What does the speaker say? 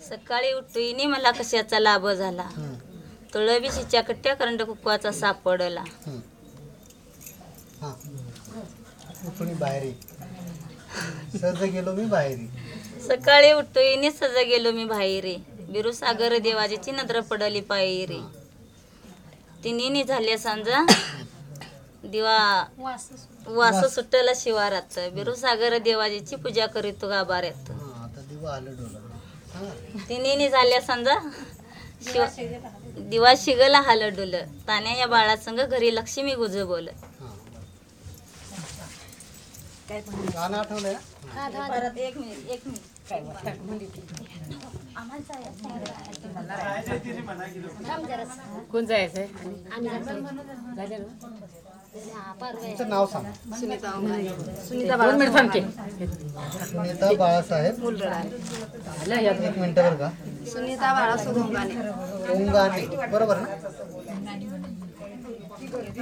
सकाळी उठून मला कशाचा लाभ झाला. तळबिशीच्या कट्ट्या करंड कुकवाचा सापडला. उठून बाहेर सहज गेलो मी बाहेर. सकाळी उठून सज गेलो मी बाहेर. बिरुसागर देवाजीची नजर पडली पायरी. तिन्ही झाल्या सांजा दिवा वास सुटला शिवारात. बिरुसागर देवाजीची पूजा करीतो गाभाऱ्यात. तिन्ही झाल्या सांजा दिवा शिगला हालडुल. तान्या या बाळासंग घरी लक्ष्मी गुज बोल. गाणं आठवलंय एक मिनिट कोण जायचंय? तुमचं नाव सांगा. सुनीता सुनीता बाळासाहेब एक मिनिट बरं का. सुनीता बाळासाहेब उंगाने बरोबर ना.